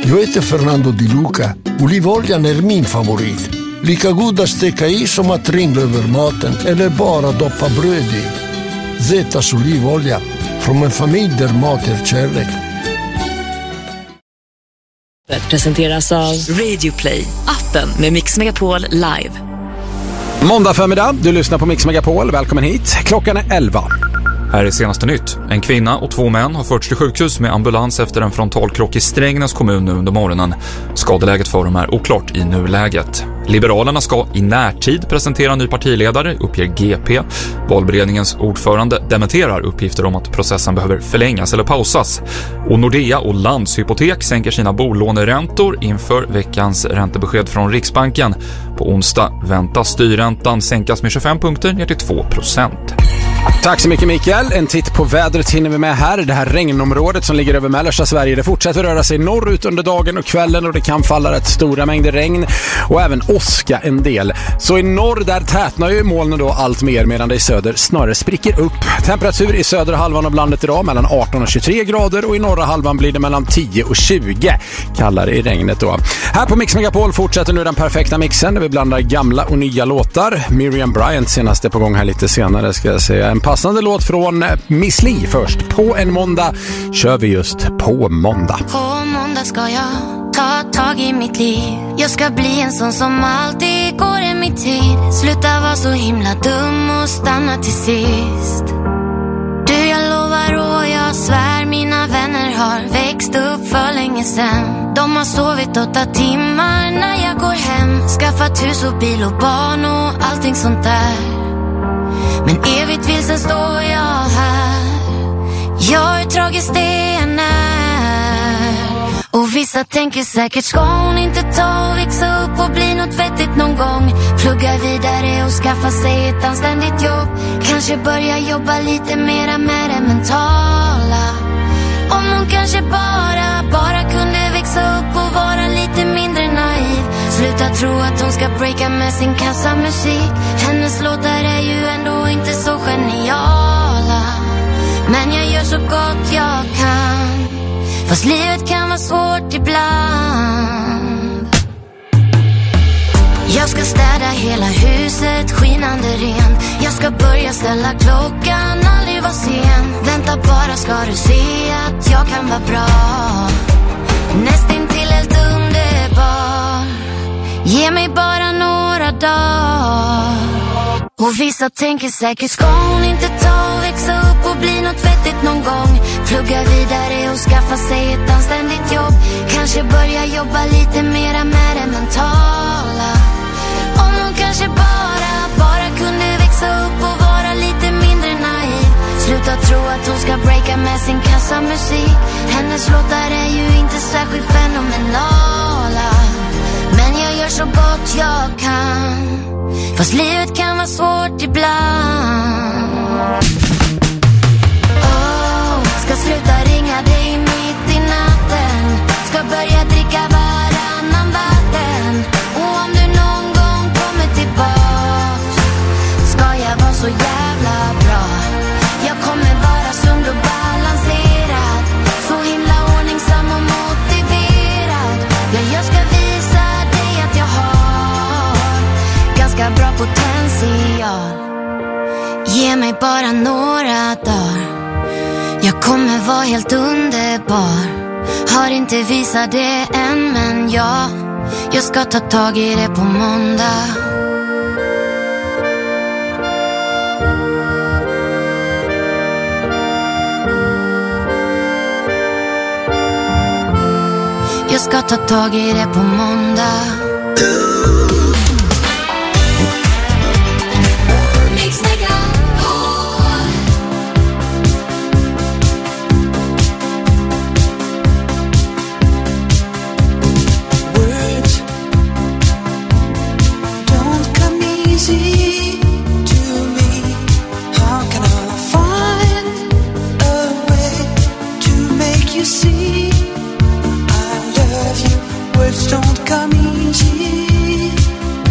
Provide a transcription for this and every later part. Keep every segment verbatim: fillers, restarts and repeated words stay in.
Jag heter Fernando Di Luca. Olivoljan är min favorit. Lika god att steka i som att ringla över maten eller bara doppa bröd i. Zetas olivolja, från en familj där mat är kärlek. Presenteras av Radio Play, appen med Mix Megapol live. Måndag förmiddag, du lyssnar på Mix Megapol. Välkommen hit. Klockan är elva. Här är senaste nytt. En kvinna och två män har förts till sjukhus med ambulans efter en frontalkrock i Strängnäs kommun nu under morgonen. Skadeläget för dem är oklart i nuläget. Liberalerna ska i närtid presentera en ny partiledare, uppger G P. Valberedningens ordförande dementerar uppgifter om att processen behöver förlängas eller pausas. Och Nordea och Landshypotek sänker sina bolåneräntor inför veckans räntebesked från Riksbanken. På onsdag väntas styrräntan sänkas med tjugofem punkter ner till två procent. Tack så mycket Mikael. En titt på vädret hinner vi med här. Det här regnområdet som ligger över mellersta Sverige, det fortsätter röra sig norrut under dagen och kvällen och det kan falla rätt stora mängder regn och även åska en del. Så i norr där tätnar ju molnen då allt mer medan det i söder snarare spricker upp. Temperatur i södra halvan av landet idag mellan arton och tjugotre grader och i norra halvan blir det mellan tio och tjugo. Kallare i regnet då. Här på Mix Megapol fortsätter nu den perfekta mixen där vi blandar gamla och nya låtar. Miriam Bryant senaste på gång här lite senare ska jag säga. En passande låt från Miss Li först. På en måndag kör vi just på måndag. På måndag ska jag ta tag i mitt liv. Jag ska bli en sån som alltid går i mitt tid. Sluta vara så himla dum och stanna till sist. Du, jag lovar och jag svär, mina vänner har växt upp för länge sedan. De har sovit åtta timmar när jag går hem. Skaffat hus och bil och barn och allting sånt där. Men evigt vilsen står jag här. Jag är tragiskt det än är. Och vissa tänker säkert, ska hon inte ta och växa upp och bli något vettigt någon gång? Plugga vidare och skaffa sig ett anständigt jobb. Kanske börja jobba lite mera med det mentala. Om hon kanske bara, bara kunde växa upp och vara lite mindre naiv. Sluta tro att hon ska breaka med sin kassamusik. Hennes låtar är ju ändå inte så geniala. Men jag gör så gott jag kan. Fast livet kan vara svårt ibland. Jag ska städa hela huset, skinande ren. Jag ska börja ställa klockan, aldrig vara sen. Vänta bara ska du se att jag kan vara bra. Nästintill helt underbar. Ge mig bara några dagar. Och vissa tänker säkert, ska hon inte ta och växa upp och bli något vettigt någon gång? Plugga vidare och skaffa sig ett anständigt jobb. Kanske börja jobba lite mera med det mentala. Om hon kanske bara, bara kunde växa upp och vara lite mindre naiv. Sluta tro att hon ska breaka med sin kassamusik. Hennes låtar är ju inte särskilt fenomenala. Men jag gör så gott jag kan. Fast livet kan vara svårt ibland. Oh, ska sluta ringa dig mitt i natten. Ska börja dricka varannan vatten. Och om du någon gång kommer tillbaks, ska jag vara så jävla bra. Jag kommer vara sund och balanserad. Så himla ordningsam och motiverad. Ja, jag ska visa dig att jag har ganska bra potential. Ge mig bara några dagar. Jag kommer vara helt underbar. Har inte visat det än, men ja, jag ska ta tag i det på måndag. Jag ska ta tag i det på måndag. Don't come easy.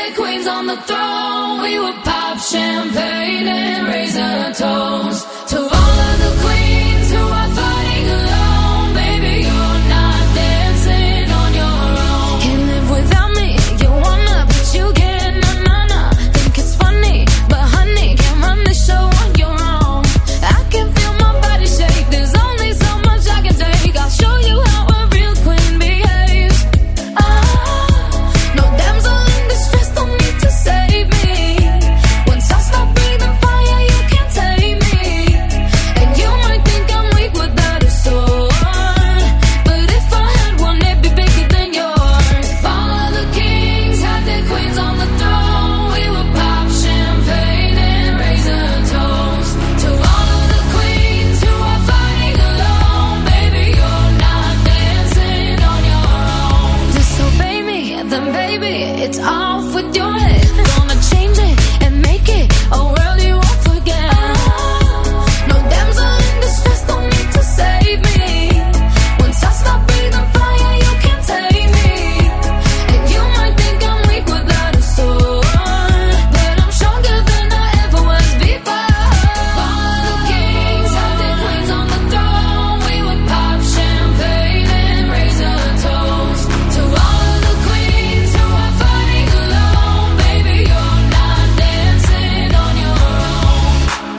the queens on the throne. We would pop champagne and raise a toast to all of the queens who are fighting alone. Baby, you're not dancing on your own. Can't live without me, you wanna, but you can't. Na na na, think it's funny, but honey, can't run the show on your own. I can feel my body shake, there's only so much I can take. I'll show you how a real queen behaves. Ah, no damsel in distress, don't need to save me. Once I stop breathing fire, you can't tame me. And you might think I'm weak without a sword, but if I had one, it'd be bigger than yours. If all of the kings had their queens on the throne, we would pop champagne and raise a toast to all of the queens who are fighting alone. Baby, you're not dancing on your own. Disobey me, then baby, it's off with your head. Gonna change it and make it a world you won't forget. No damsel in distress, don't need to save me. Once I stop breathing fire, you can't tame me. And you might think I'm weak without a sword, but I'm stronger than I ever was before. All of the kings had their queens on the throne. We would pop champagne and raise a toast to all of the queens who are fighting alone. Baby, you're not dancing on your own.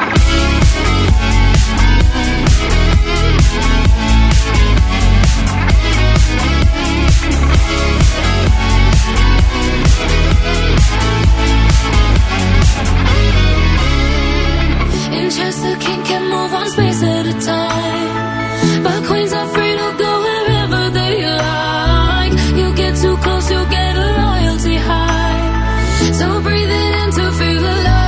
In chess, the king can move one space at a time, but queens are free to go wherever they like. You get too close, you'll get a royalty high. So breathe it in to feel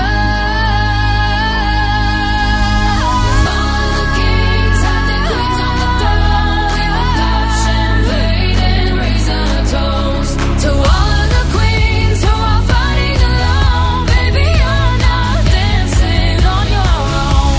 alive. All of the kings had their queens on the throne. We would pop champagne and raise a toast to all of the queens who are fighting alone. Baby, you're not dancing on your own.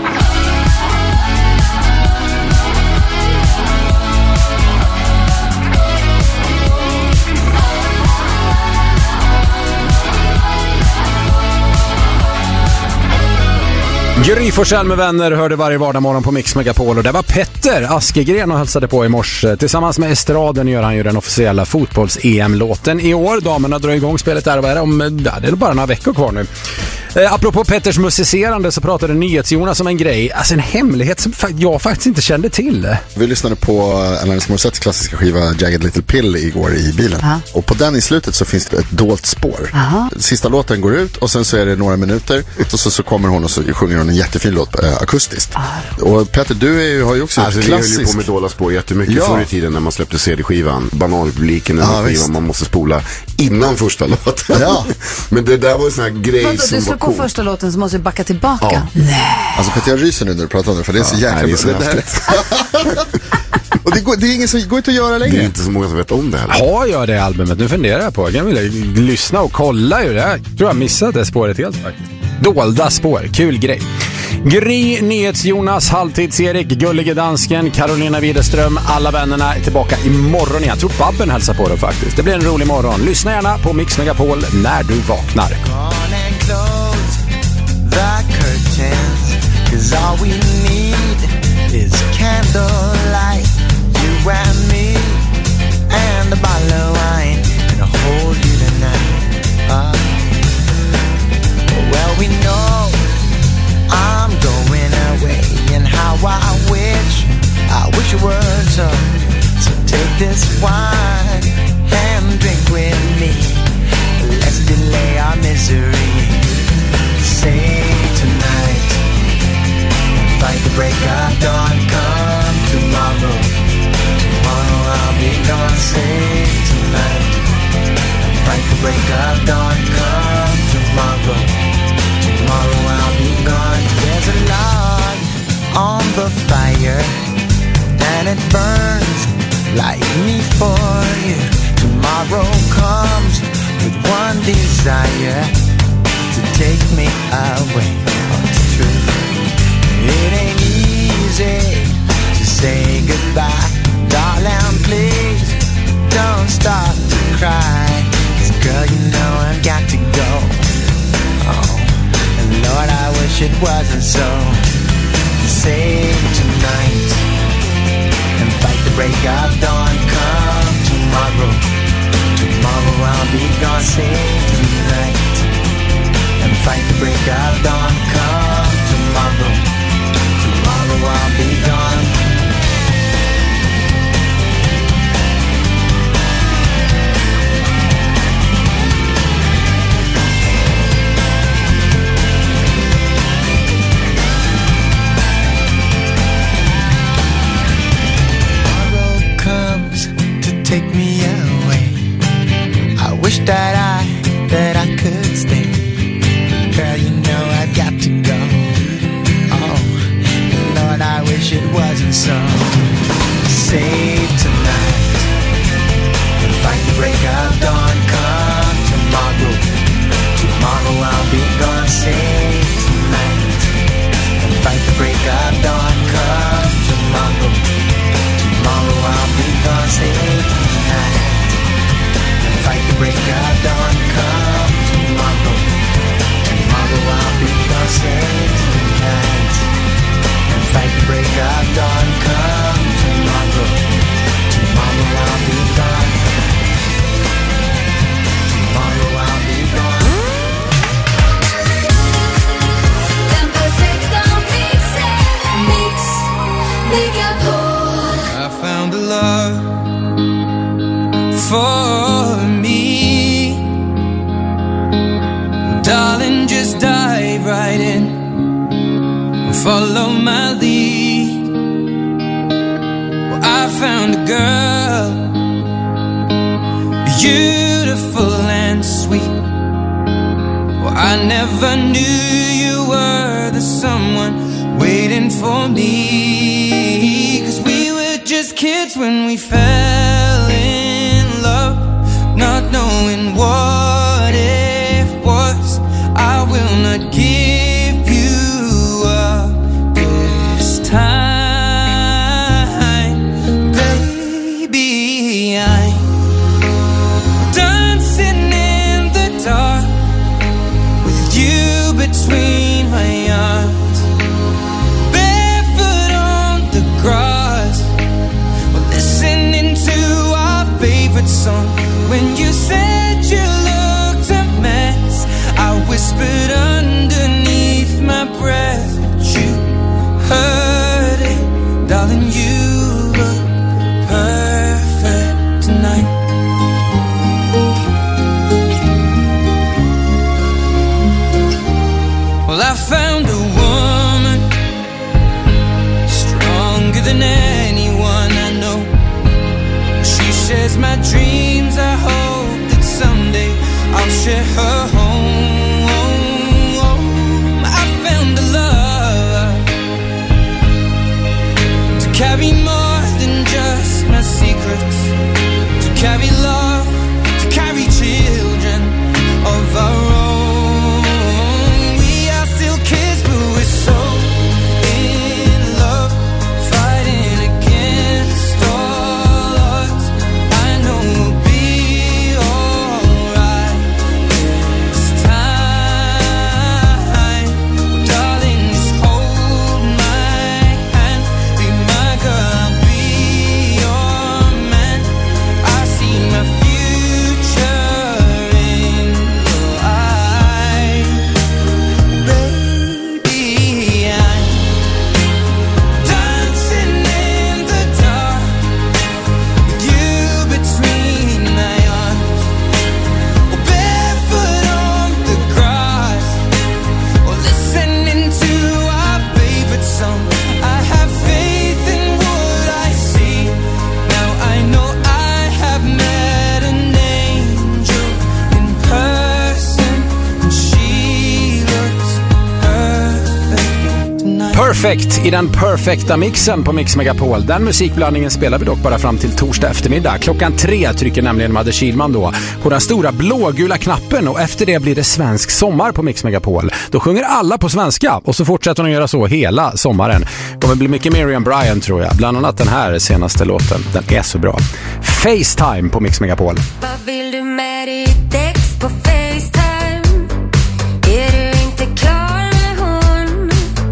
Gry Forssell med vänner hörde varje vardagsmorgon på Mix Megapol, och det var Petter Askegren och hälsade på i morse. Tillsammans med Estraden gör han ju den officiella fotbolls-E M-låten i år. Damerna drar igång spelet där, vad är det, om, ja, det är bara några veckor kvar nu. Eh, apropå Petters musicerande så pratade NyhetsJonas om en grej, alltså en hemlighet som jag faktiskt inte kände till. Vi lyssnade på Alanis Morissettes klassiska skiva Jagged Little Pill igår i bilen. Aha. Och på den i slutet så finns det ett dolt spår. Aha. Sista låten går ut och sen så är det några minuter och så, så kommer hon och så sjunger hon en jättefin låt äh, akustiskt. Aha. Och Petter, du är ju, har ju också alltså, ett klassiskt... klassiskt... Vi höll ju på med dolda spår jättemycket ja. förr i tiden när man släppte C D-skivan. Banalpubliken, ah, skivan man måste spola innan första låten. Ja. Men det där var en sån här grej Vadå, som var cool. På första låten så måste vi backa tillbaka. Ja. Nej. Alltså Petter, jag ryser nu när du pratar om det, för det är så ja, jäkla... Nej, det är så det och det, går, det är inget som går inte att göra längre. Det är inte så många som vet om det heller. Har jag det albumet? Nu funderar jag på. Jag kan vilja lyssna och kolla ju det här. Jag tror jag missat det spåret helt faktiskt. Dolda spår, kul grej. Gry, NyhetsJonas, Halvtids-Erik, Gullige Dansken, Carolina Widerström, alla vännerna är tillbaka imorgon igen. Jag tror Babben hälsar på det faktiskt. Det blir en rolig morgon. Lyssna gärna på Mix Megapol när du vaknar. The curtains, 'cause all we need is candlelight, you and me, and a bottle of wine, and I'll hold you tonight. Uh, well, we know I'm going away, and how I wish, I wish it were so. So take this wine and drink with me. Let's delay our misery. Say tonight, fight the break of dawn, come tomorrow. Tomorrow I'll be gone. Say tonight, fight the break of dawn, come tomorrow. Tomorrow I'll be gone. There's a log on the fire, and it burns like me for you. Tomorrow comes with one desire, to take me away from the truth. It ain't easy to say goodbye, darling, please don't start to cry, 'cause girl, you know I've got wasn't so. Save tonight and fight the break of dawn. Come tomorrow, tomorrow I'll be gone. Save tonight and fight the break of dawn. Come tomorrow, tomorrow I'll be gone. Take me away. I wish that I, that I could stay. Girl, you know I've got to go. Oh, Lord, I wish it wasn't so. Save tonight and fight the break of dawn. Come tomorrow, tomorrow I'll be gone. Save tonight and fight the break of dawn. Come tomorrow, tomorrow I'll be gone. Save tonight and fight the break of dawn. Come tomorrow, tomorrow I'll be gone. Save tonight and fight the break of dawn. Come tomorrow, tomorrow I'll be gone. Tomorrow I'll be gone. Den perfekta mixen, Mix Megapol. I found a love for me. Darling, just dive right in and follow my lead. Well, I found a girl, beautiful and sweet. Well, I never knew you were the someone waiting for me. 'Cause we were just kids when we fell in love, not knowing what it was. I will not give you up this time, baby. I'm dancing in the dark with you between my arms, barefoot on the grass, listening to our favorite song. When you said you looked a mess, I whispered underneath my breath, but you heard it, darling. You look perfect tonight. Well, I found a woman stronger than anyone I know. She shares my dreams. I hope that someday I'll share her home. I found a love to carry more than just my secrets, to carry love, to carry children of our own. We are still kids, but we're so in love, fighting against all odds. I know we'll be alright this time. Darling, just hold my hand, be my girl, I'll be your man. I see my future in your eyes, baby. I'm dancing in the dark with you between my arms, or barefoot on the grass, or listening to our favorite song. I have faith in what I see. Now I know I have met an angel in person, and she looks perfect tonight. Perfect i den perfekta mixen på Mix Megapol. Den musikblandningen spelar vi dock bara fram till torsdag eftermiddag. Klockan tre trycker nämligen Madde Kihlman då på den stora blågula knappen, och efter det blir det svensk sommar på Mix Megapol. Då sjunger alla på svenska, och så fortsätter de göra så hela sommaren. Det kommer bli mycket Miriam Bryant, tror jag. Bland annat den här senaste låten. Den är så bra. FaceTime på Mix Megapol. Vad vill du med ditt ex på FaceTime? Är du inte klar med hon?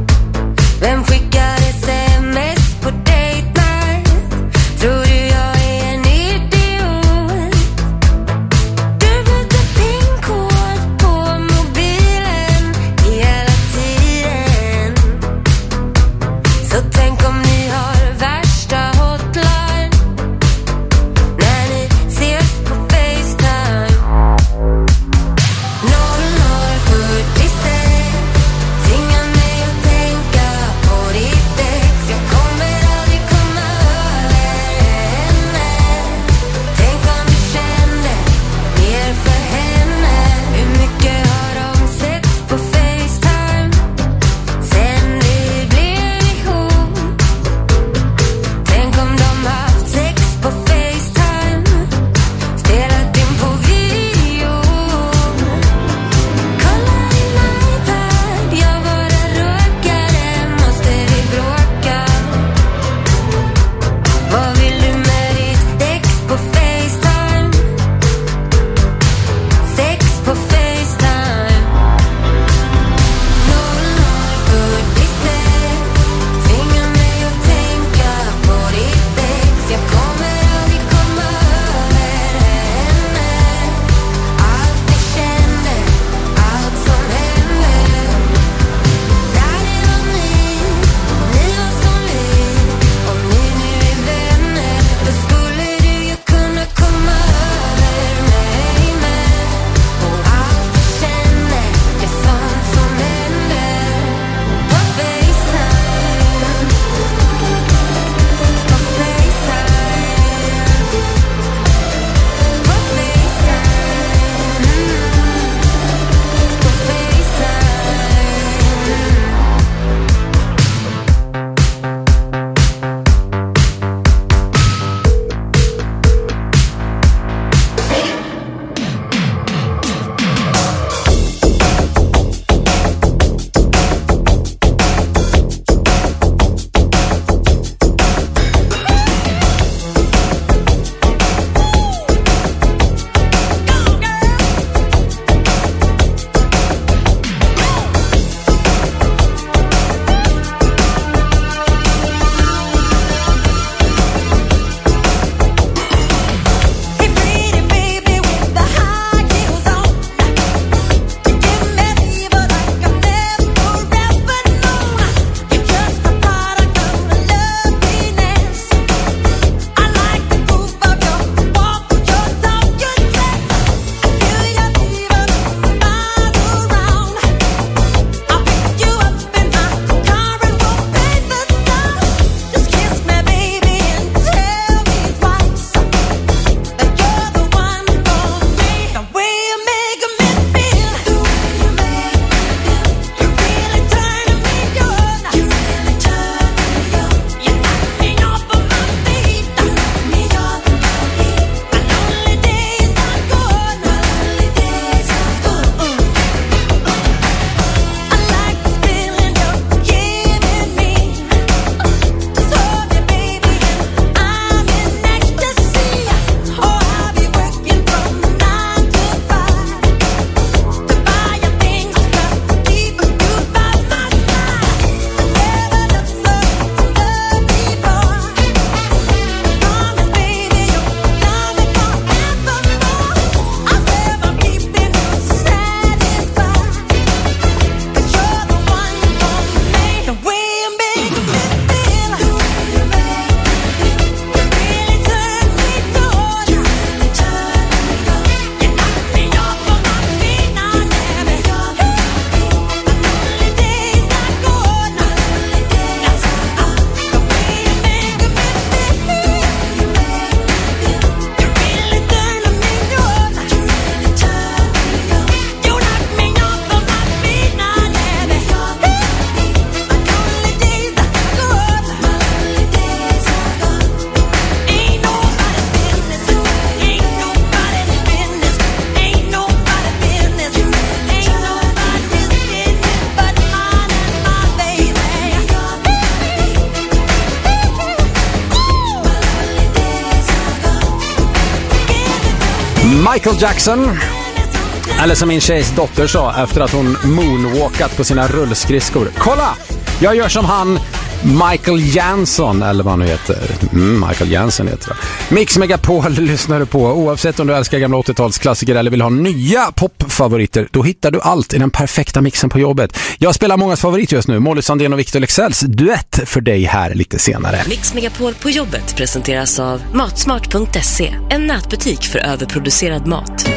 Michael Jackson. Eller som min tjejs dotter sa efter att hon moonwalkat på sina rullskridskor. Kolla! Jag gör som han, Michael Jansson, eller vad han nu heter. Mm, Michael Jansson heter det. Mix Megapol lyssnar du på. Oavsett om du älskar gamla åttiotalsklassiker eller vill ha nya popfavoriter, då hittar du allt i den perfekta mixen på jobbet. Jag spelar mångas favorit just nu, Molly Sandén och Victor Leksells duett för dig här lite senare. Mix Megapol på jobbet presenteras av matsmart punkt se, en nätbutik för överproducerad mat.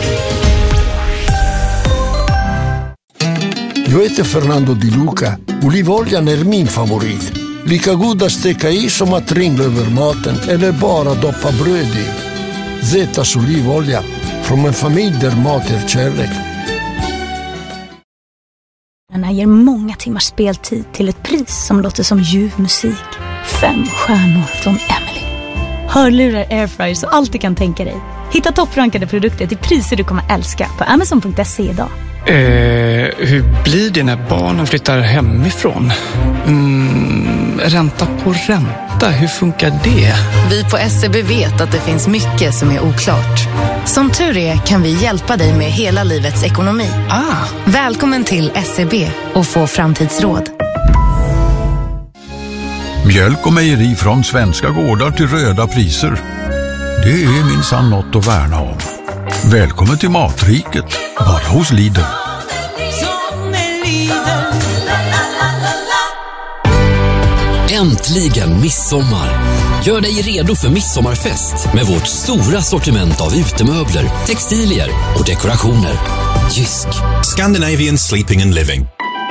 Jag heter Fernando Di Luca. Olivoljan är min favorit. Lika god att steka i som att ringla över maten eller bara doppa bröd i. Zetas olivolja, från en familj där mat är kärlek. Den ger många timmars speltid till ett pris som låter som ljuv musik. Fem stjärnor från Emily. Hörlurar, airfryers och allt du kan tänka dig. Hitta topprankade produkter till priser du kommer älska på amazon punkt se idag. Eh, hur blir det när barnen flyttar hemifrån? Mm, ränta på ränta, hur funkar det? Vi på S E B vet att det finns mycket som är oklart. Som tur är kan vi hjälpa dig med hela livets ekonomi. Ah. Välkommen till S E B och få framtidsråd. Mjölk och mejeri från svenska gårdar till röda priser. Det är minsann något att värna om. Välkommen till Matriket, bara hos Lidl. Äntligen midsommar. Gör dig redo för midsommarfest med vårt stora sortiment av utemöbler, textilier och dekorationer. Jysk. Scandinavian Sleeping and Living.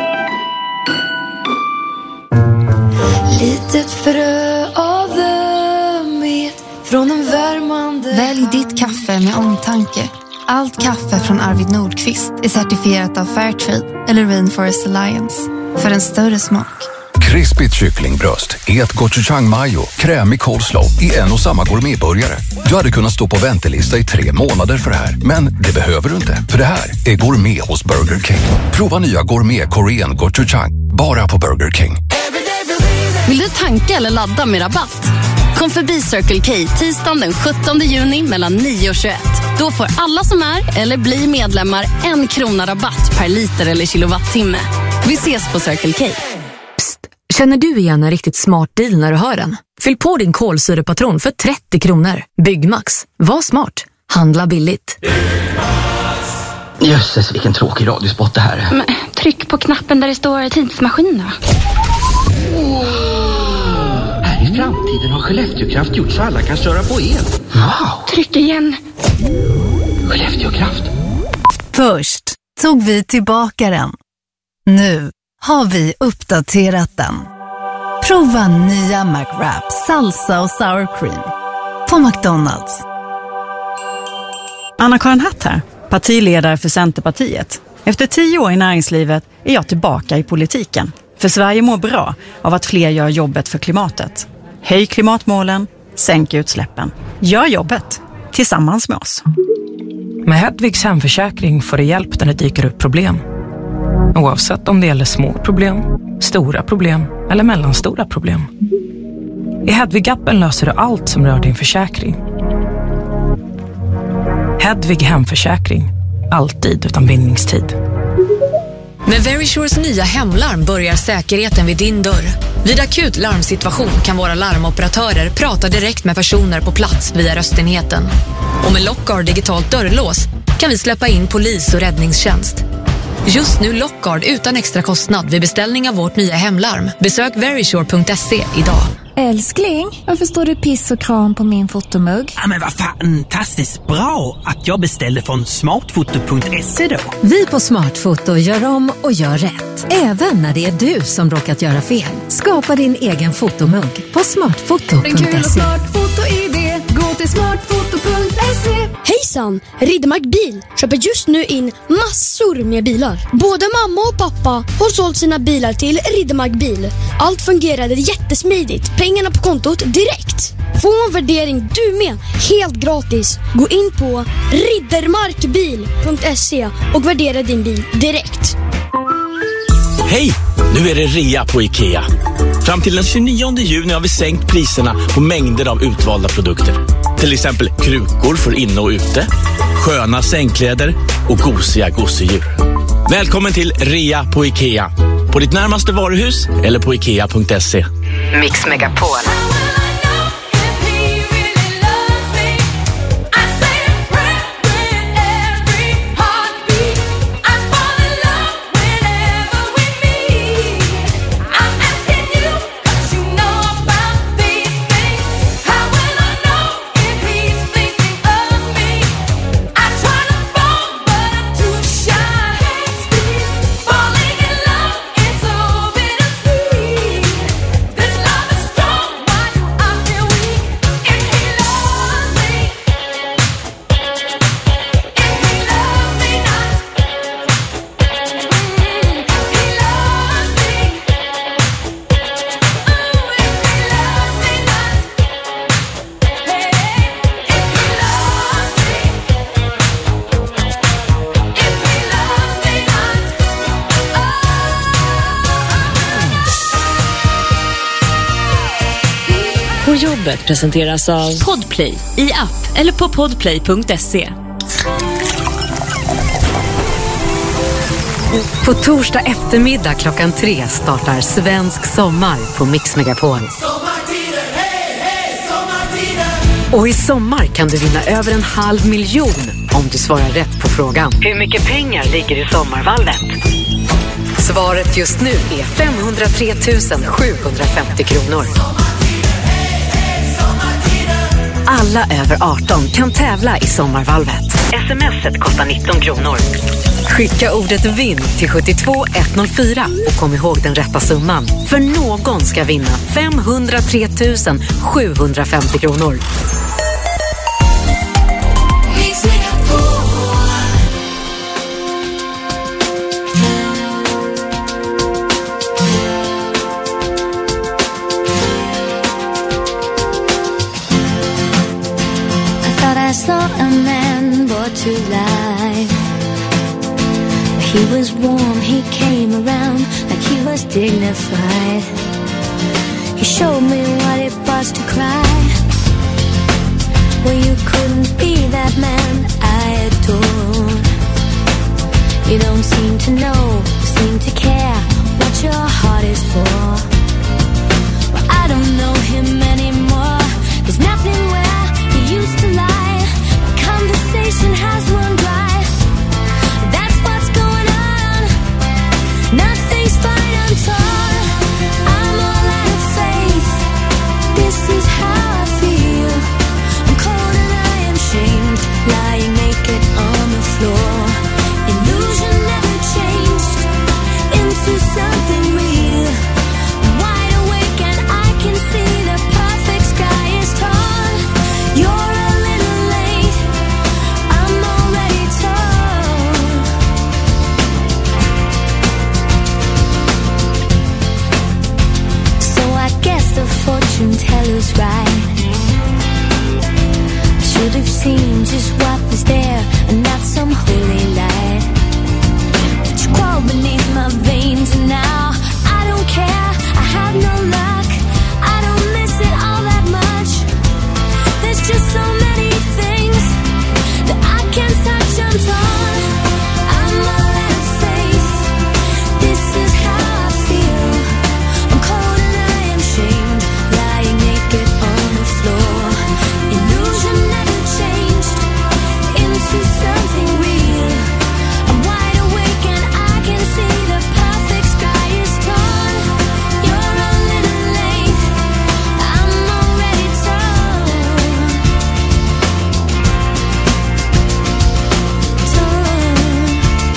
Litet frö av ömhet från en värmande. Välj ditt kaffe med omtanke. Allt kaffe från Arvid Nordqvist är certifierat av Fairtrade eller Rainforest Alliance för en större smak. Krispigt kycklingbröst är ett gochujang mayo, krämig coleslaw i en och samma gourmetburgare. Du hade kunnat stå på väntelista i tre månader för det här, men det behöver du inte. För det här är gourmet hos Burger King. Prova nya gourmet korean gochujang, bara på Burger King. Vill du tanka eller ladda med rabatt? Kom förbi Circle K tisdagen den sjuttonde juni mellan nio och tjugoett. Då får alla som är eller blir medlemmar en krona rabatt per liter eller kilowattimme. Vi ses på Circle K. Psst, känner du igen en riktigt smart deal när du hör den? Fyll på din kolsyrepatron för trettio kronor. Byggmax. Var smart. Handla billigt. Jösses, vilken tråkig radiospot det här är. Men, tryck på knappen där det står tidsmaskin då. Oh. Här i framtiden har Skellefteåkraft gjort så alla kan köra på el. Wow! Tryck igen. Skellefteåkraft. Först tog vi tillbaka den. Nu har vi uppdaterat den. Prova nya McWrap, salsa och sour cream på McDonald's. Anna-Karin Hatt här, partiledare för Centerpartiet. Efter tio år i näringslivet är jag tillbaka i politiken. För Sverige mår bra av att fler gör jobbet för klimatet. Höj klimatmålen, sänk utsläppen. Gör jobbet tillsammans med oss. Med Hedvigs hemförsäkring får du hjälp när det dyker upp problem. Oavsett om det gäller små problem, stora problem eller mellanstora problem. I Hedvig-appen löser du allt som rör din försäkring. Hedvig hemförsäkring. Alltid utan bindningstid. Med Verisures nya hemlarm börjar säkerheten vid din dörr. Vid akut larmsituation kan våra larmoperatörer prata direkt med personer på plats via röstenheten. Och med Lockguard digitalt dörrlås kan vi släppa in polis och räddningstjänst. Just nu Lockguard utan extra kostnad vid beställning av vårt nya hemlarm. Besök verisure punkt se idag. Älskling, varför står det piss och kram på min fotomugg? Ja, men vad fantastiskt bra att jag beställde från smartfoto punkt se då. Vi på Smartfoto gör om och gör rätt. Även när det är du som råkat göra fel. Skapa din egen fotomugg på smartfoto punkt se. En kul och smart fotoidé. Gå till smartfoto punkt se. Hejsan! Riddermark Bil köper just nu in massor med bilar. Både mamma och pappa har sålt sina bilar till Riddermark Bil. Allt fungerade jättesmidigt. Pengarna på kontot direkt. Få en värdering du med, helt gratis. Gå in på riddermarkbil punkt se och värdera din bil direkt. Hej! Nu är det rea på IKEA. Fram till den tjugonionde juni har vi sänkt priserna på mängder av utvalda produkter. Till exempel krukor för inne och ute, sköna sängkläder och gosiga gosedjur. Välkommen till Rea på IKEA. På ditt närmaste varuhus eller på ikea punkt se. Mix Megapol. På jobbet presenteras av Podplay i app eller på podplay punkt se. På torsdag eftermiddag klockan tre startar Svensk sommar på Mix Megapol. Och i sommar kan du vinna över en halv miljon om du svarar rätt på frågan. Hur mycket pengar ligger i sommarvalvet? Svaret just nu är femhundratre tusen sjuhundrafemtio kronor. Alla över arton kan tävla i sommarvalvet. Sms:et kostar nitton kronor. Skicka ordet vinn till sjuttiotvå etthundrafyra och kom ihåg den rätta summan. För någon ska vinna femhundratre tusen sjuhundrafemtio kronor. I saw a man brought to life. He was warm, he came around like he was dignified. He showed me what it was to cry. Well, you couldn't be that man I adore. You don't seem to know, seem to care what your heart is for. Well, I don't know him anymore. There's nothing where he used to lie. Conversation has run dry. That's what's going on. Nothing's fine, I'm torn. I'm all out of faith. This is how I feel. I'm cold and I am shamed, lying naked on the floor. Illusion never changed into something real. I'm wide awake and I can see the perfect sky is torn. You're a little late. The fortune teller's right. I should have seen just what was there and not some holy light. But you crawl beneath my veins and now I don't care. I have no luck. I don't miss it all that much. There's just so many things that I can't touch. I'm torn. I'm all out of faith. This is how I feel. I'm cold and I am shamed, lying naked on the floor. Illusion never changed into something real. I'm wide awake and I can see the perfect sky is torn. You're a little late. I'm already torn. Torn.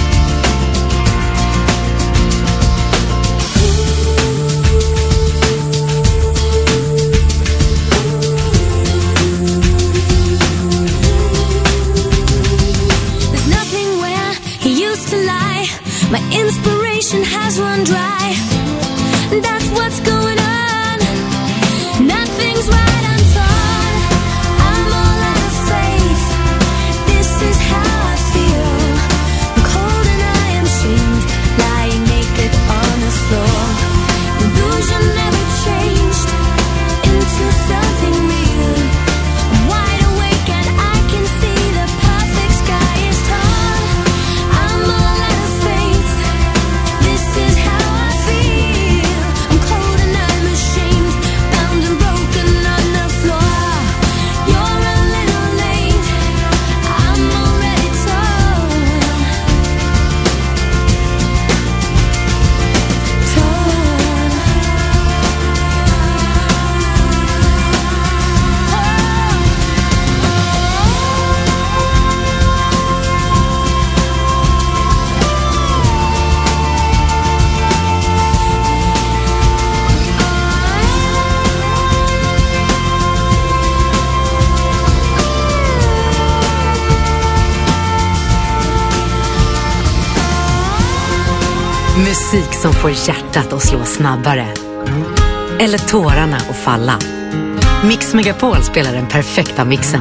There's nothing where he used to lie. My inspiration has run dry. That's what's going on. Nothing's right, I'm torn. I'm all out of faith. This is how I feel. I'm cold and I am shamed, lying naked on the floor. Illusion never changed into something real. I'm wide awake and I can see the perfect sky. Musik som får hjärtat att slå snabbare. Eller tårarna att falla. Mix Megapol spelar den perfekta mixen.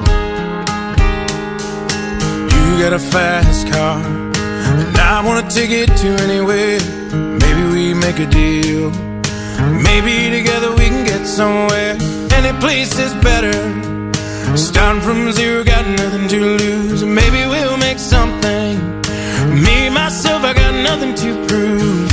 You got a fast car and I wanna take it to anywhere. Maybe we make a deal. Maybe together we can get somewhere. Any place is better. Starting from zero, got nothing to lose. Maybe we'll make something. Me, myself, I got nothing to prove.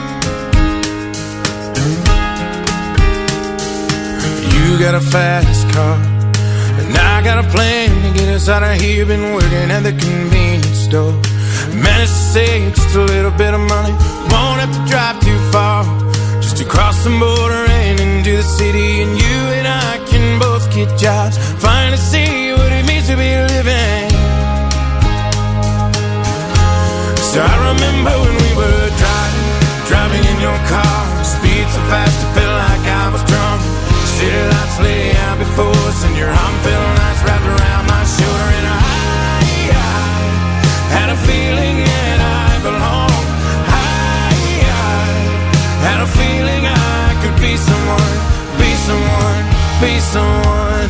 You got a fast car and I got a plan to get us out of here. Been working at the convenience store. Managed to save just a little bit of money. Won't have to drive too far. Just to cross the border and into the city. And you and I can both get jobs. Finally see what it means to be living. So I remember when we were driving, driving in your car. Speed so fast I felt like I was drunk. City lights lay out before us and your arm felt nice wrapped around my shoulder. And I, I had a feeling that I belonged. I, I had a feeling I could be someone, be someone, be someone.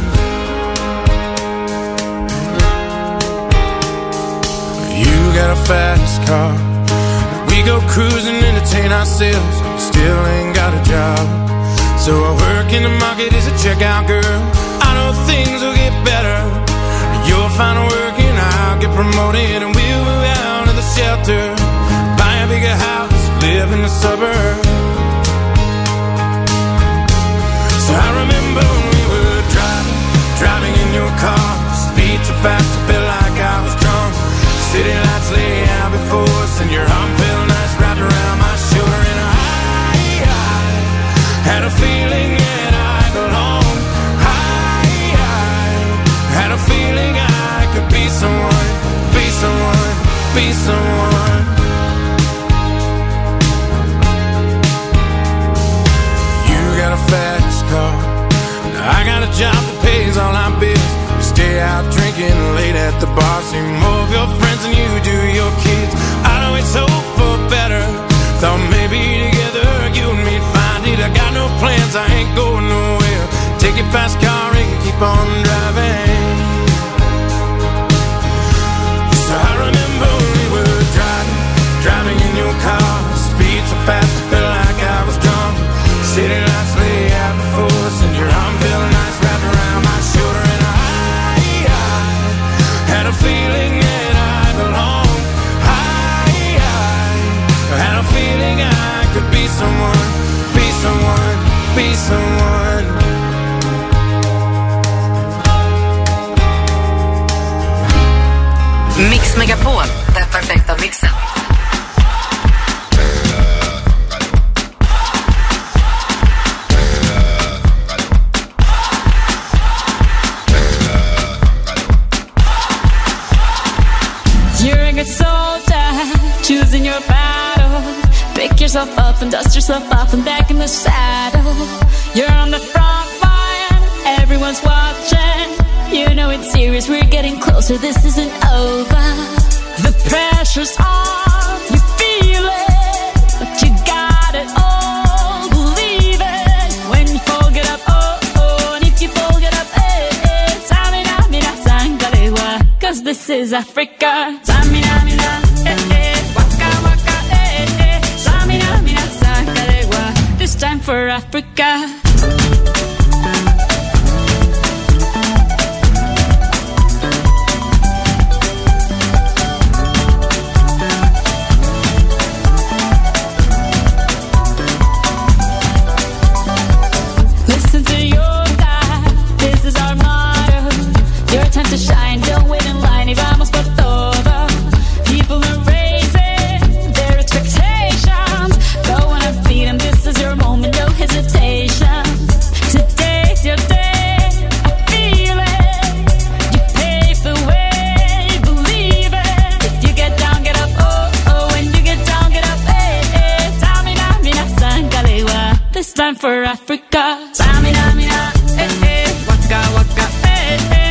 You got a fast car. We go cruising, entertain ourselves. Still ain't got a job. So I work in the market as a checkout girl. I know things will get better. You'll find work and I'll get promoted. And we'll move out of the shelter, buy a bigger house, live in the suburbs. So I remember when we were driving, driving in your car. Speed so fast I felt like I was drunk. City lights lay out before us and your arm felt nice wrapped around my shoulder. And I, I had a feeling that I belonged. I, I had a feeling I could be someone, be someone, be someone. You got a fast car, I got a job that pays all our bills. We stay out drinking late at the bar. See more of your friends than you do your kids. I know it's hope for better. Thought maybe together you and me'd find it. I got no plans, I ain't going nowhere. Take your fast car and keep on driving. So I remember when we were driving, driving in your car. Speed so fast I felt like I was drunk. City lights lay out before us and your arm felt nice wrapped around my shoulder. And I, I had a feeling that I belonged. I, I had a feeling I could be someone, be someone, be someone. Mix Megapol, den perfekta mixen. You're a good soldier, choosing your battles. Pick yourself up and dust yourself off and back in the saddle. You're on the front line, everyone's watching. You know it's serious, we're getting closer, this isn't over. The pressure's on, you feel it, but you got it all, believe it. When you fall, get up, oh, oh, and if you fall, get up, eh, eh. Samina, mina, sangalewa, cause this is Africa. Samina, mina, eh, eh, waka, waka, eh, eh. Samina, mina, sangalewa, this time for Africa. To shine, don't wait in line, y vamos por todo. People are raising their expectations. Go on and feed them, this is your moment, no hesitation. Today's your day, I feel it. You pave the way, believe it. If you get down, get up, oh, oh. When you get down, get up, eh, eh. Samina, mina, sangalewa, this time for Africa. Samina, mina, eh, eh. Waka, waka, eh, eh.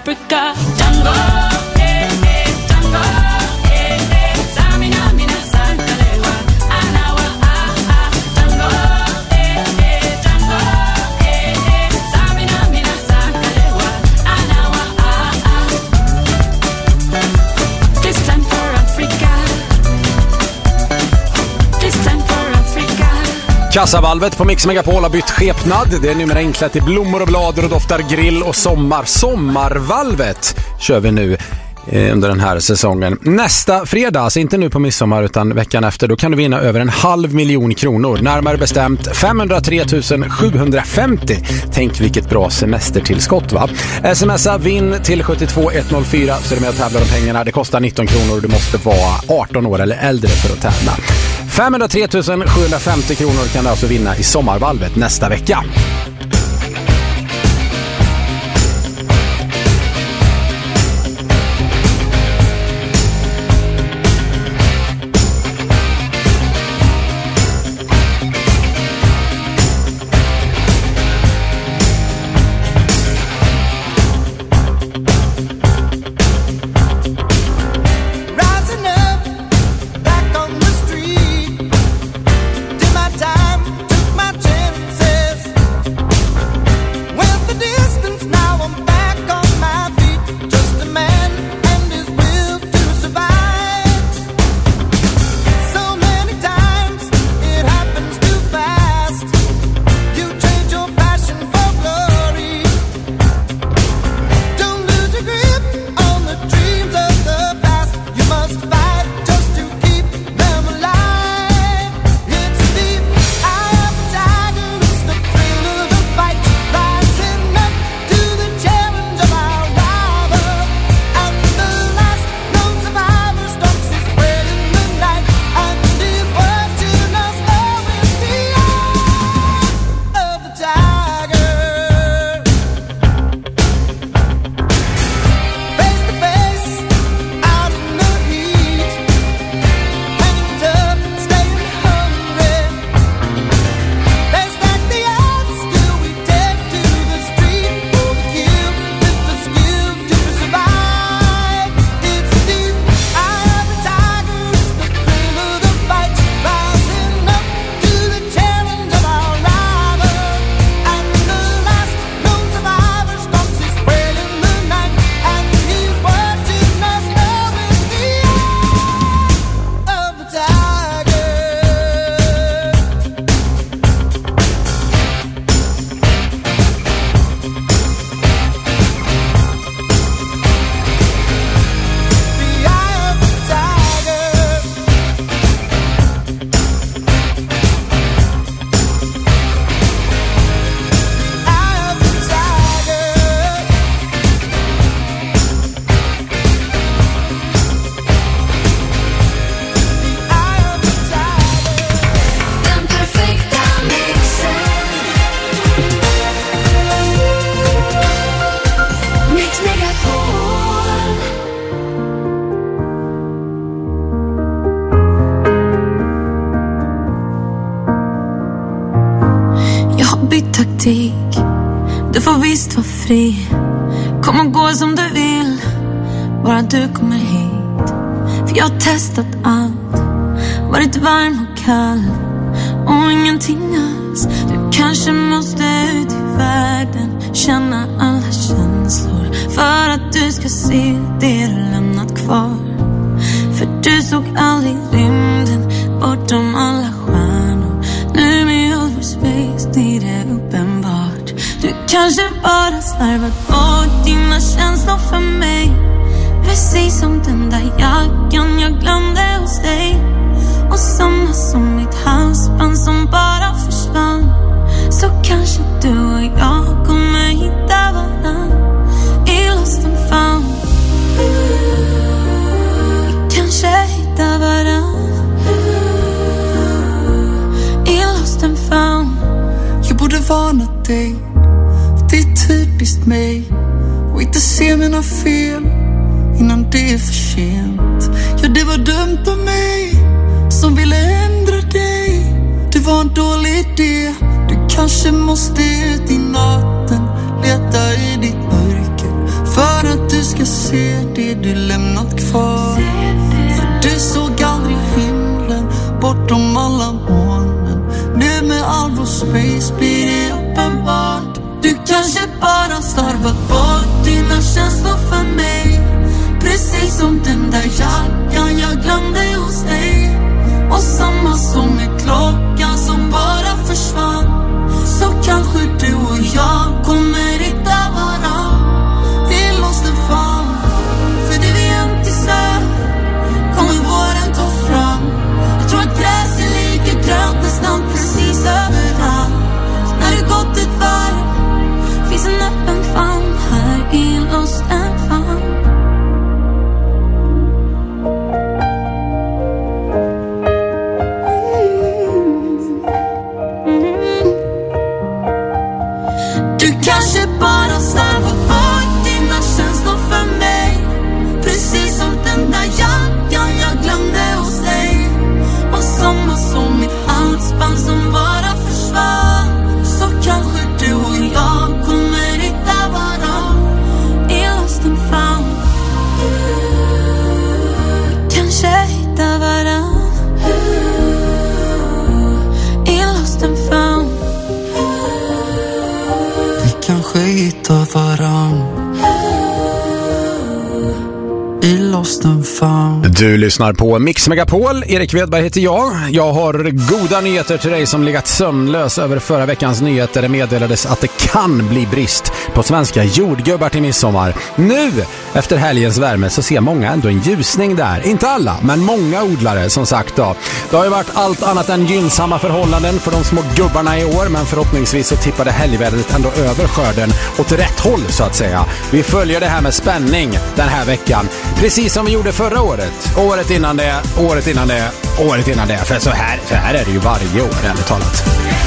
Africa. Tango, eh, eh, tango, eh, eh. Samina, mina, santalewa. Anawa, ah, ah. Tango, eh, eh, tango, eh, eh. Samina, mina, santalewa. Anawa, ah, ah. This time for Africa. This time for Africa. Kassavalvet på Mix Megapol har bytt skepnad. Det är numera inklätt i blommor och blader och doftar grill och sommar. Sommarvalvet kör vi nu eh, under den här säsongen. Nästa fredag, alltså inte nu på midsommar utan veckan efter, då kan du vinna över en halv miljon kronor. Närmare bestämt femhundratre tusen sjuhundrafemtio. Tänk vilket bra semestertillskott, va? Smsa vinn till sju två ett noll fyra så är du med och tävlar om pengarna. Det kostar nitton kronor och du måste vara arton år eller äldre för att tävla. femhundratre tusen sjuhundrafemtio kronor kan du alltså vinna i sommarvalvet nästa vecka. Du får visst vara fri. Kom och gå som du vill, bara du kommer hit. För jag har testat allt, varit varm och kall och ingenting alls. Du kanske måste ut i världen, känna alla känslor, för att du ska se det du lämnat kvar. För du såg aldrig rymden bortom alla stjärnor. Nu med all vår space, det är det uppenbart. Du kanske bara slarvat bort dina känslor för mig, precis som den där jackan jag glömde hos dig. Och samma som mitt halsband som bara försvann. Så kanske du och jag kommer hitta varann i lost and found. Kanske hitta varann i lost and found. Jag borde varna dig, det är typiskt mig, och inte se mina fel innan det är för sent. Ja, det var dumt av mig som ville ändra dig. Det var en dålig idé. Du kanske måste ut i natten, leta i ditt mörker, för att se det du lämnat kvar. För du såg aldrig himlen bortom alla molnen. Nu med all vår space blir det uppenbart. Du kanske bara starvat bort dina känslor för mig. Precis som den där jackan jag glömde hos dig. Och samma som med klockan som bara försvann. Så kanske du och jag kommer hitta varann. Vi låste fram, för det vi inte ser kommer våren ta fram. Jag tror att gräs är lika grönt nästan precis överallt. Så när det gått ett varv finns en öppen famn här i låst en famn. Kanske bara slarva bort dina känslor för mig. Precis som den där jackan jag glömde hos dig. Och samma som mitt halsband som bara försvann. Så kanske du och jag kommer hitta varann i lusten fram. Kanske hitta varann i lusten fram. Kanske hitta varann i Lost and Found. Du lyssnar på Mix Megapol. Erik Wedberg heter jag. Jag har goda nyheter till dig som legat sömnlös över förra veckans nyheter. Det meddelades att det kan bli brist på svenska jordgubbar till midsommar. Nu, efter helgens värme, så ser många ändå en ljusning där. Inte alla, men många odlare som sagt då. Det har ju varit allt annat än gynnsamma förhållanden för de små gubbarna i år, men förhoppningsvis så tippade helgvädret ändå över skörden åt rätt håll så att säga. Vi följer det här med spänning den här veckan. Precis som vi gjorde förra året. Året innan det, året innan det, året innan det. För så här, så här är det ju varje år, ärligt talat.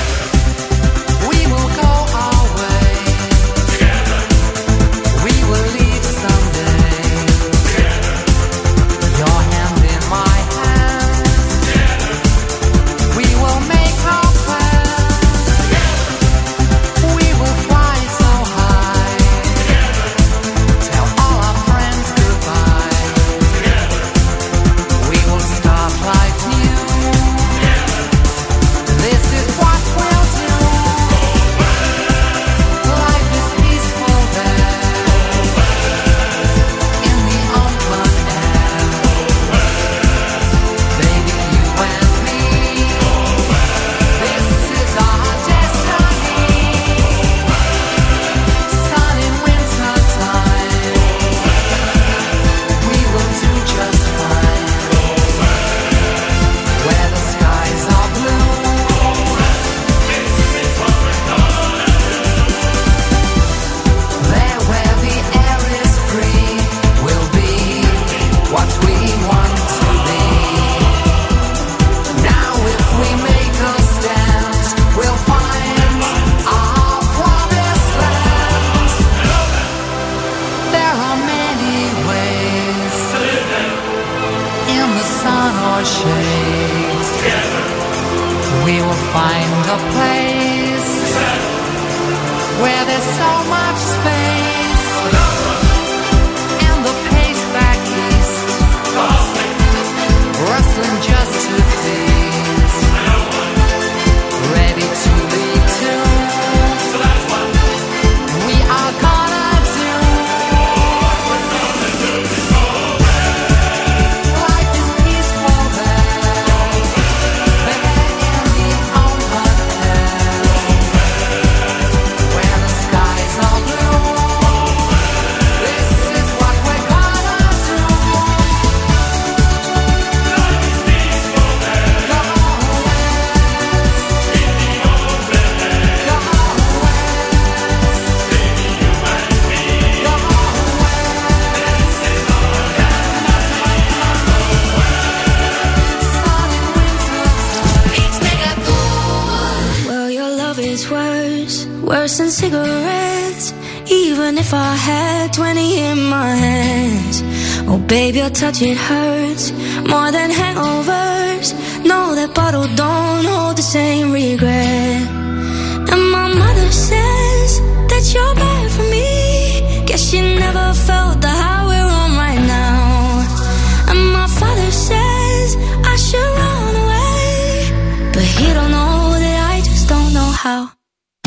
worse than cigarettes. Even if I had twenty in my hands. Oh baby, your touch, it hurts more than hangovers. No, that bottle don't hold the same regret. And my mother says that you're bad for me. Guess she never felt the highway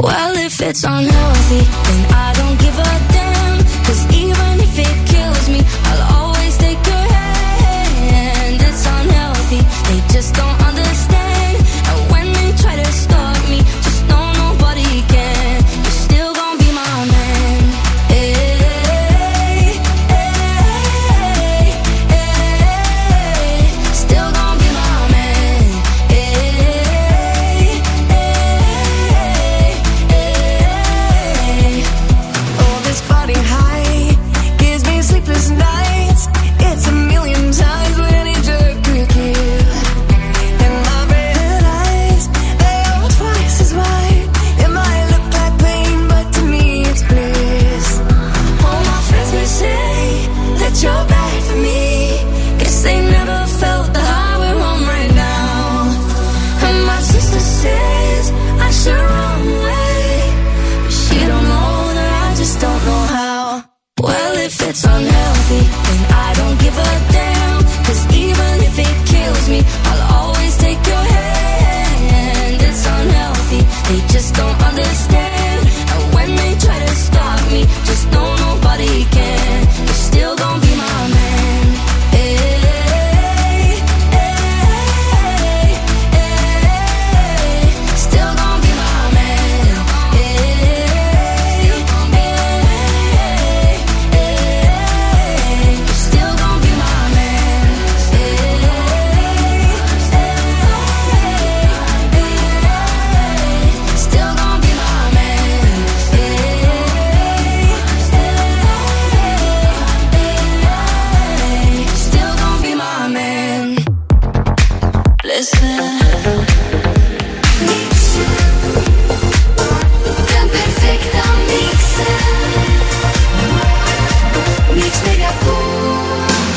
Well, if it's unhealthy, then I don't give a damn. Cause even if it kills me, I'll always take your hand. It's unhealthy, they just don't understand. And when they try to stop me, just know nobody can. You're still gonna be my man. Hey, hey, hey, hey. Still gonna be my man. Hey, hey, hey. Oh, this body high gives me sleepless nights. It's a million times what any jerk could give. And my red eyes, they are twice as wide. It might look like pain, but to me it's bliss. All my friends may say that you're bad for me. Guess they never felt the high we're on right now. And my sister says I should run away, but she don't know that I just don't know how. Well, if it's unhealthy, then I don't give a damn. Cause even if it kills me, I'll always take your hand. It's unhealthy, they just don't understand. And when they try to stop me, just know nobody can. You're still gonna be my man. Hey, hey, hey. Still gonna be my man. Hey, hey, hey. You're still gonna be my man. Hey, hey, still gonna be my man. Hey, still gonna be my man. Listen. Den perfekta mixen. Mix Megapol.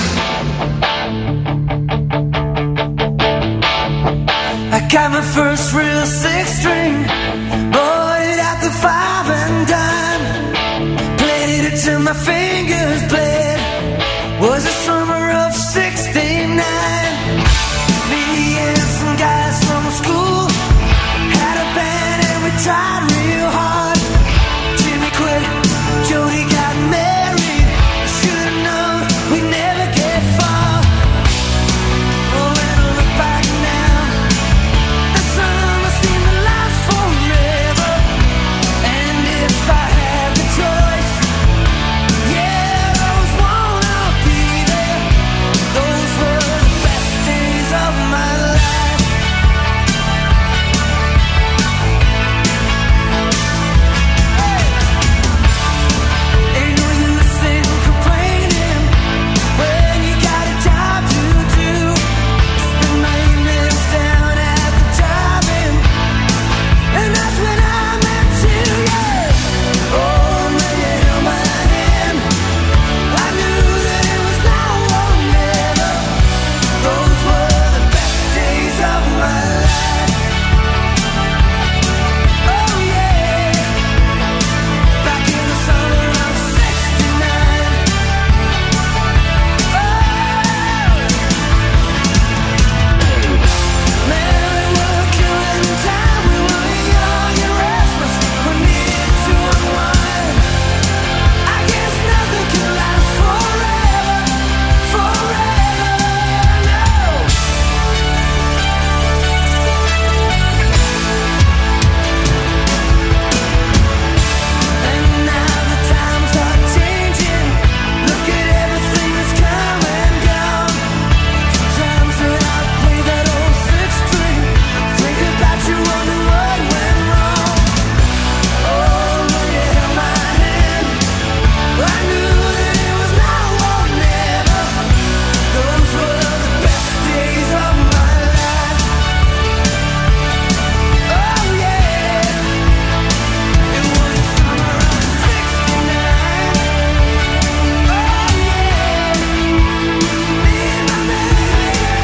I got my first real six string, bought it at the five and dime. Played it till my fingers bled. Was the summer of sixty-nine. Me and some guys from school had a band and we tried real hard. Jimmy quit, Jody got married. Should've known we'd never get far. Oh, when I look back now, the summer seemed to last forever. And if I had the choice, yeah, those wanna be there. Those were the best days of my life. Ain't no use in complaining when you got a job to do. Spend my evenings down at the drive-in, and that's when I met you, yeah. Oh, when you held my hand, I knew that it was now or never. Those were the best days of my life. Oh, yeah. Back in the summer of sixty-nine. Oh, man, we were killing time. We were young and restless. We needed to unwind. I guess nothing can last forever, forever, no. And now the times are changing. Look at everything that's come and gone. Sometimes when I play that old six string, think about you, wonder what went wrong. Oh, when you held my hand, I knew that it was now or never. Those were the best days of my life. Oh, yeah. It was the summer of sixty-nine. Oh, yeah. Me and my baby at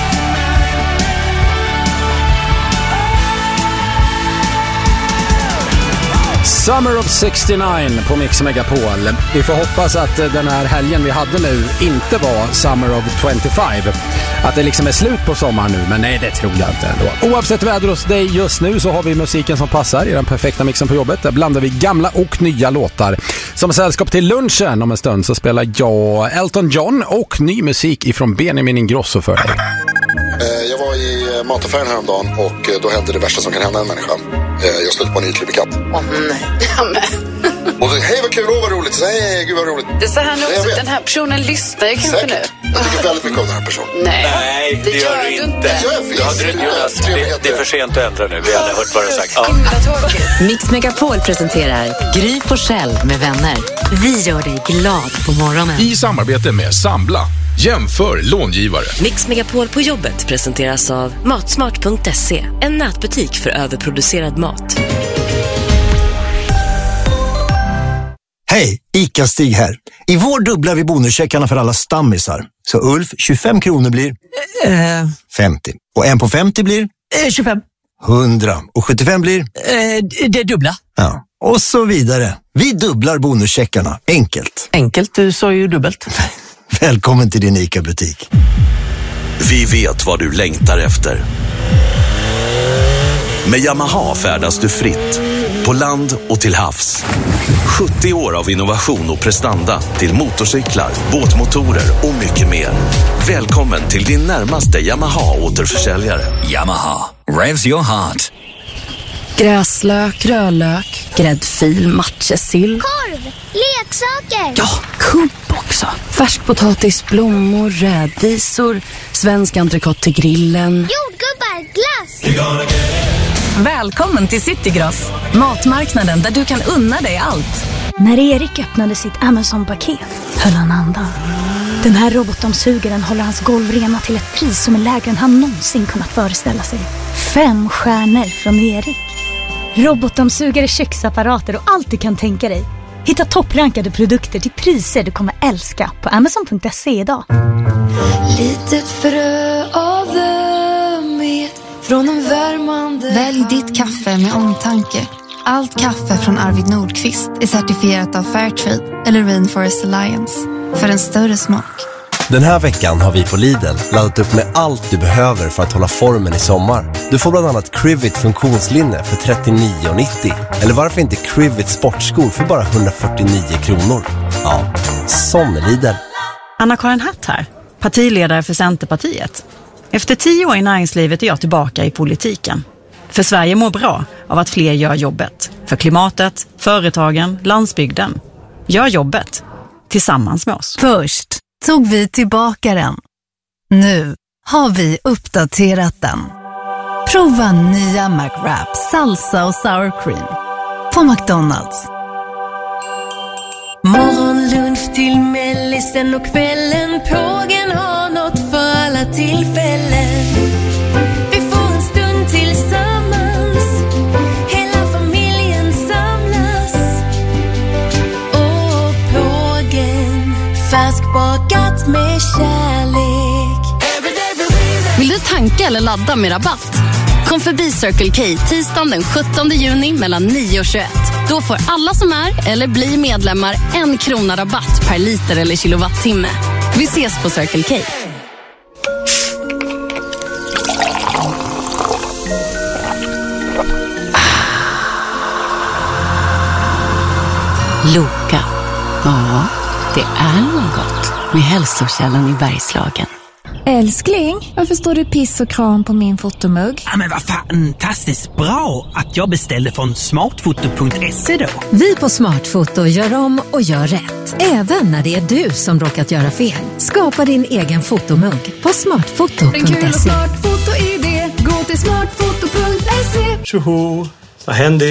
Summer of sextionio på Mix Megapol. Vi får hoppas att den här helgen vi hade nu inte var Summer of tjugofem. att det liksom är slut på sommaren nu, men nej, det tror jag inte ändå. Oavsett väder hos dig just nu så har vi musiken som passar i den perfekta mixen på jobbet. Där blandar vi gamla och nya låtar. Som sällskap till lunchen om en stund så spelar jag Elton John och ny musik ifrån Benjamin Ingrosso för dig. Jag var i mataffären häromdagen och då hände det värsta som kan hända en människa. Jag stötte på en nyklippt katt. Åh nej. Och så, hej vad kul, åh vad roligt. Så, hej, gud vad roligt. Det är så här nu också, den här personen lyssnar ju kanske Säkert. nu. Jag tycker väldigt mycket om den här personen. Nej, Nej det, det gör du inte. Det gör jag visst. Det, det, det är för sent att ändra nu, vi har hört vad du sagt. Ja. Mix Megapol presenterar Gry Forssell med vänner. Vi gör dig glad på morgonen. I samarbete med Sambla. Jämför långivare. Mix Megapol på jobbet presenteras av Matsmart punkt se. En nätbutik för överproducerad mat. Hej, Ica-Stig här. I vår dubblar vi bonuscheckarna för alla stammisar. Så Ulf, tjugofem kronor blir... Uh, femtio. Och en på femtio blir... Uh, tjugofem. hundra. Och sjuttiofem blir... Uh, det är dubbla. Ja, och så vidare. Vi dubblar bonuscheckarna. Enkelt. Enkelt, du sa ju dubbelt. Välkommen till din Ica-butik. Vi vet vad du längtar efter. Med Yamaha färdas du fritt. På land och till havs. sjuttio år av innovation och prestanda till motorcyklar, båtmotorer och mycket mer. Välkommen till din närmaste Yamaha-återförsäljare. Yamaha. Revs your heart. Gräslök, rödlök, gräddfil, matjessill. Korv, leksaker. Ja, kubb också. Färskpotatis, blommor, rädisor, svensk entrecote till grillen. Jordgubbar, glass. Välkommen till Citygross, matmarknaden där du kan unna dig allt. När Erik öppnade sitt Amazon-paket höll han andan. Den här robotdammsugaren håller hans golv rena till ett pris som är lägre än han någonsin kunnat föreställa sig. Fem stjärnor från Erik. Robotdammsugare, köksapparater och allt du kan tänka dig. Hitta topprankade produkter till priser du kommer älska på Amazon punkt se idag. Litet frö av ömhet från en värmande... Välj ditt kaffe med omtanke. Allt kaffe från Arvid Nordqvist är certifierat av Fairtrade eller Rainforest Alliance. För en större smak. Den här veckan har vi på Lidl laddat upp med allt du behöver för att hålla formen i sommar. Du får bland annat Crivit funktionslinne för trettionio nittio. Eller varför inte Crivit sportskor för bara hundrafyrtionio kronor. Ja, sån är Lidl. Anna-Karin Hatt här, partiledare för Centerpartiet. Efter tio år i näringslivet är jag tillbaka i politiken. För Sverige mår bra av att fler gör jobbet. För klimatet, företagen, landsbygden. Gör jobbet tillsammans med oss. Först tog vi tillbaka den. Nu har vi uppdaterat den. Prova nya McWrap, salsa och sour cream på McDonald's. Morgonlunch till mellisen och kvällen. Pågen har något för alla tillfällen. Vi får en stund tillsammans. Hela familjen samlas. Och pågen färskbakat med kärlek. Vill du tanka eller ladda med rabatt? Kom förbi Circle K tisdagen den sjuttonde juni mellan nio och tjugoett. Då får alla som är eller blir medlemmar en krona rabatt per liter eller kilowattimme. Vi ses på Circle K. Loka. Ja, det är något med hälsokällan i Bergslagen. Älskling, varför står det piss och kram på min fotomugg? Ja, men vad fantastiskt bra att jag beställde från smartfoto punkt se då. Vi på Smartfoto gör om och gör rätt. Även när det är du som råkat göra fel. Skapa din egen fotomugg på smartfoto punkt se. En kul och smart foto-idé. Gå till smartfoto punkt se. Tjoho, vad händer?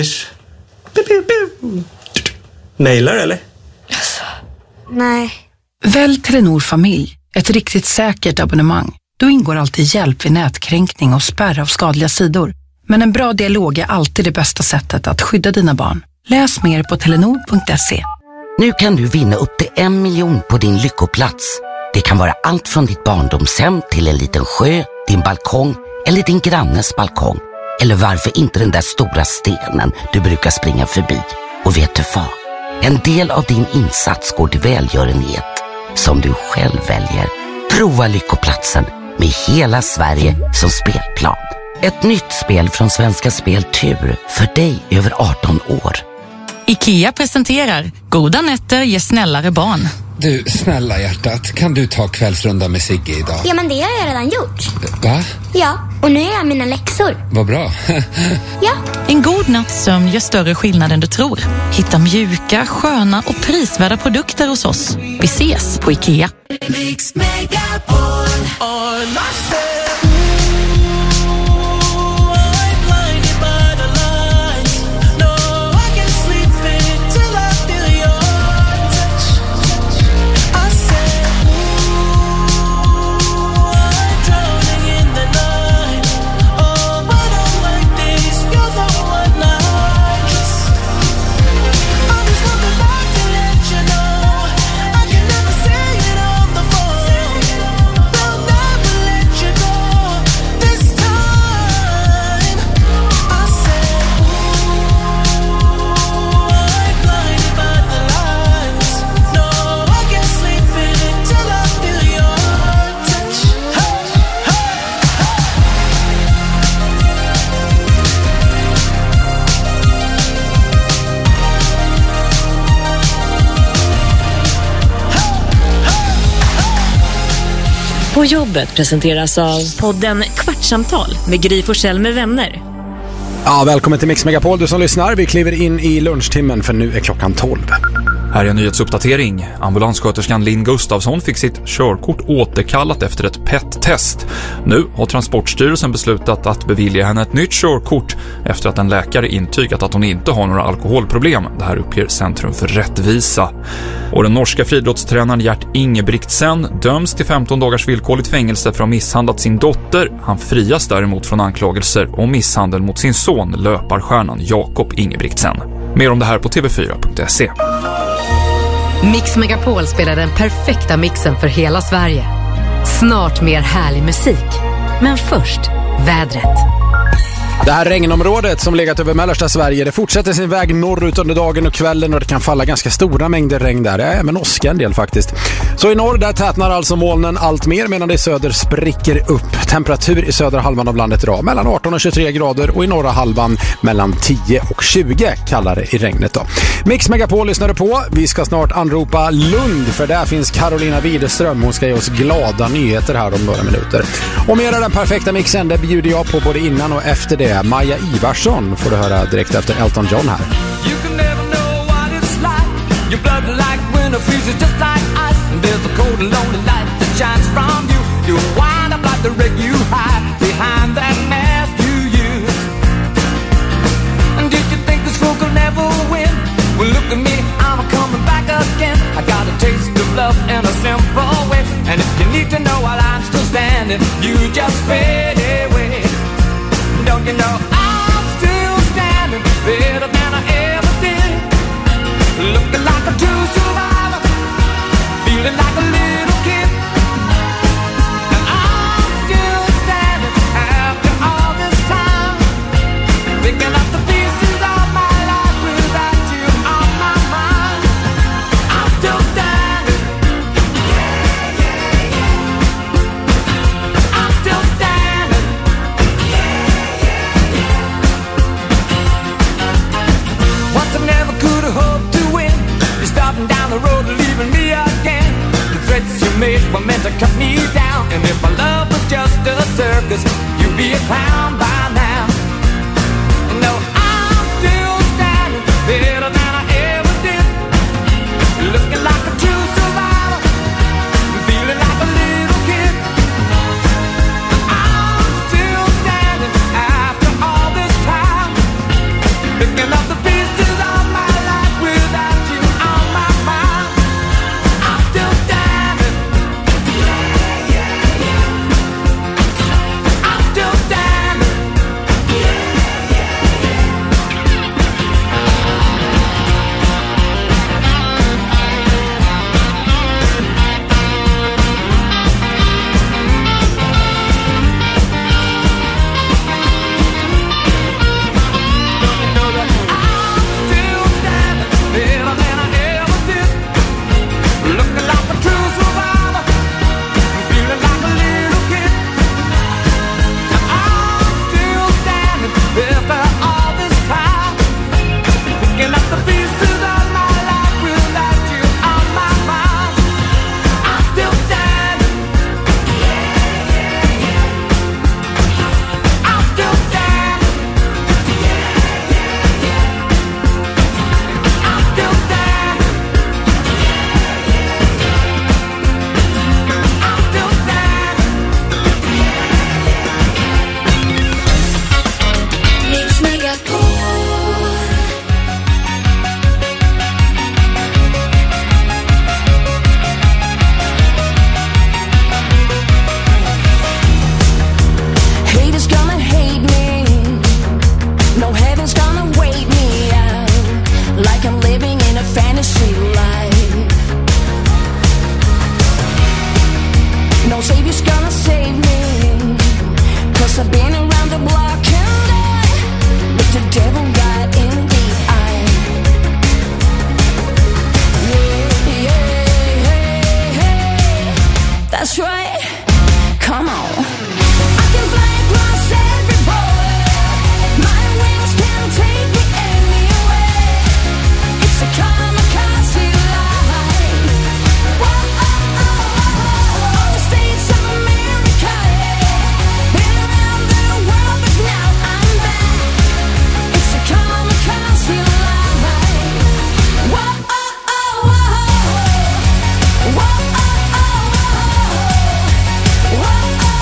Mailar eller? Nej. Välj Telenor familj. Ett riktigt säkert abonnemang. Då ingår alltid hjälp vid nätkränkning och spärr av skadliga sidor. Men en bra dialog är alltid det bästa sättet att skydda dina barn. Läs mer på telenor punkt se. Nu kan du vinna upp till en miljon på din lyckoplats. Det kan vara allt från ditt barndomshem till en liten sjö, din balkong eller din grannes balkong. Eller varför inte den där stora stenen du brukar springa förbi. Och vet du vad? En del av din insats går till välgörenhet som du själv väljer. Prova lyckoplatsen med hela Sverige som spelplan. Ett nytt spel från Svenska Spel Tur för dig över arton år. IKEA presenterar Goda nätter ger snällare barn. Du, snälla hjärtat, kan du ta kvällsrunda med Sigge idag? Ja, men det har jag redan gjort. Va? Ja, och nu är jag mina läxor. Vad bra. Ja. En god natts sömn gör större skillnad än du tror. Hitta mjuka, sköna och prisvärda produkter hos oss. Vi ses på IKEA. Mix Megapol on myself. På jobbet presenteras av podden Kvartsamtal med Gry Forssell med vänner. Ja, välkommen till Mix Megapol, du som lyssnar. Vi kliver in i lunchtimmen för nu är klockan tolv. Här är en nyhetsuppdatering. Ambulanssköterskan Linn Gustafsson fick sitt körkort återkallat efter ett P E T-test. Nu har Transportstyrelsen beslutat att bevilja henne ett nytt körkort efter att en läkare intygat att hon inte har några alkoholproblem. Det här uppger Centrum för rättvisa. Och den norska friidrottstränaren Gert Ingebrigtsen döms till femton dagars villkorligt fängelse för att ha misshandlat sin dotter. Han frias däremot från anklagelser om misshandel mot sin son, löparstjärnan Jakob Ingebrigtsen. Mer om det här på t v fyra punkt se. Mix Megapol spelar den perfekta mixen för hela Sverige. Snart mer härlig musik. Men först, vädret. Det här regnområdet som legat över mellersta Sverige, det fortsätter sin väg norrut under dagen och kvällen och det kan falla ganska stora mängder regn där. Ja, även åska en del faktiskt. Så i norr där tätnar alltså molnen allt mer medan det i söder spricker upp. Temperatur i södra halvan av landet idag mellan arton och tjugotre grader och i norra halvan mellan tio och tjugo kallare i regnet då. Mix Megapol lyssnar på. Vi ska snart anropa Lund för där finns Carolina Widerström. Hon ska ge oss glada nyheter här om några minuter. Och mer av den perfekta mixen, det bjuder jag på både innan och efter det. Maja Ivarsson får du höra direkt efter Elton John här. You can never know what it's like. Your blood like winter freezes just like ice. And there's a cold and lonely light that shines from you. You wind up like the wreck you hide behind that mask you use. And did you think this fool could never win? Well, look at me, I'm coming back again. I got a taste of love in a simple way. And if you need to know while I'm still standing, you just fade away. Don't you know I'm still standing better than I ever did? Looking like a true survivor, feeling like a little kid. And I'm still standing after all this time, picking up the pieces of my life without you on my mind. I'm still standing. Yeah, yeah, yeah. I'm still standing. I never could have hoped to win. You're stopping down the road and leaving me again. The threats you made were meant to cut me down. And if my love was just a circus, you'd be a clown by now. No, I'm still standing better than I ever did. Looking like a true survivor, feeling like a little kid. I'm still standing after all this time, picking up the pieces of my life without you on my mind. I'm still standing. Yeah, yeah, yeah. I'm still standing. Yeah, yeah, yeah. like I'm living in a fantasy life. No savior's gonna save me, 'cause I've been around the block and I looked the devil right in the eye. Yeah, yeah, hey, hey. That's right, come on. I can fly across every border, my wings can take me anywhere. It's a kamikaze life. Whoa, oh, oh, oh, the States of America, yeah. Been around the world, but now I'm back. It's a kamikaze life. Whoa, oh, oh, oh, whoa, oh, oh, oh, whoa,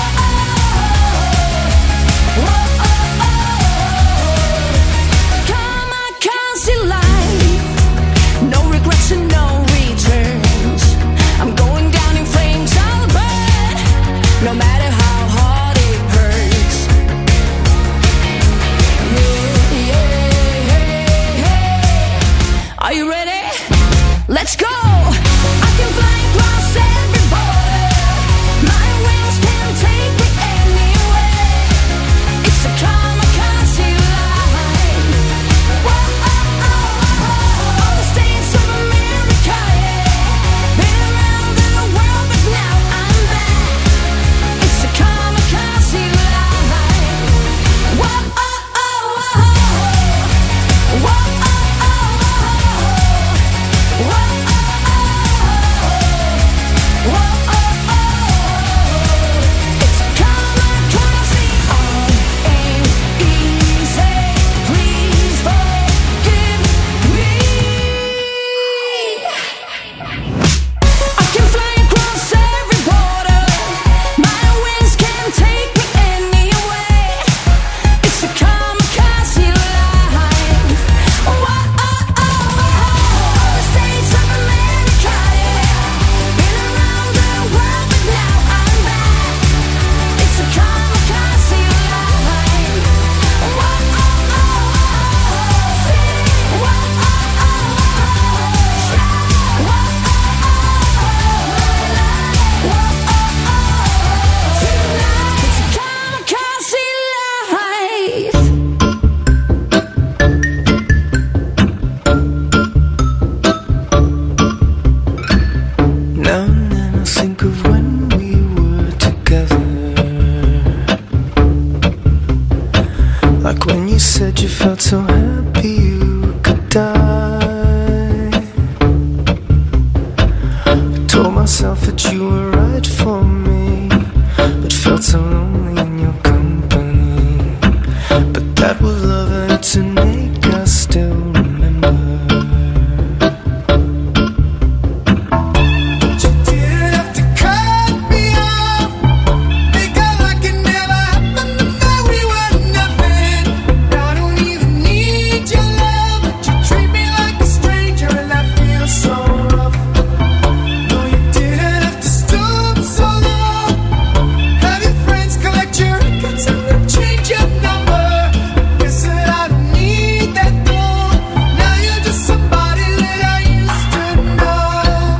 kamikaze life. No regrets and no returns. I'm going down in flames, I'll burn, no matter how hard it hurts. Yeah, yeah, hey, hey. Are you ready? Let's go. I can fly across every border, my wings can take me anywhere. It's a kamikaze life. Whoa, oh, oh, oh, all the States of America, yeah. Been around the world, but now I'm back. It's a kamikaze life. Whoa, oh, oh, oh, whoa, oh, oh, oh, whoa, oh, oh, whoa, oh, oh. It's a kamikaze. All ain't easy. Please forgive me. I can fly across every border, my wings can take me anywhere. It's a kamikaze life. Whoa, oh, oh, oh, the States of America, yeah. Been around the world, but now I'm back. It's a kamikaze life. Whoa, oh, oh, oh, whoa, oh, oh, it's a kamikaze life. Now and then I think of when we were together, like when you said you felt so happy you could die. I told myself that you were right for me, but felt so lonely in your company. But that was love and it's innate, I still remember. You didn't have to cut me off, make out like it never happened, and that we were nothing. I don't even need your love, but you treat me like a stranger, and that feels so rough. No, you didn't have to stoop so low, have your friends collect your records and then change your number. Guess that I don't need that though. Now you're just somebody that I used to know.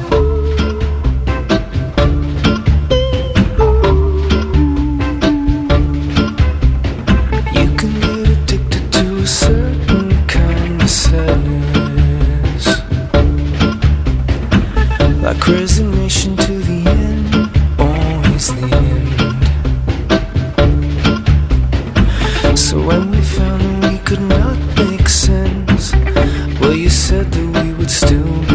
You can get addicted to a certain kind of sadness, like resignation to the end, always the end. So when we found that we could not make sense, well, you said that we would still